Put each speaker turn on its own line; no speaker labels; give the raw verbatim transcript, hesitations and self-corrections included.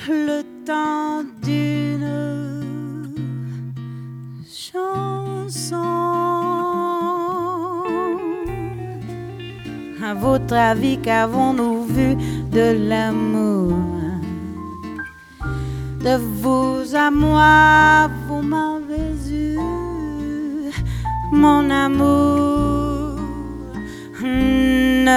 le temps d'une chanson. À votre avis, qu'avons-nous vu de l'amour? De vous à moi, vous m'avez eu, mon amour. Hmm.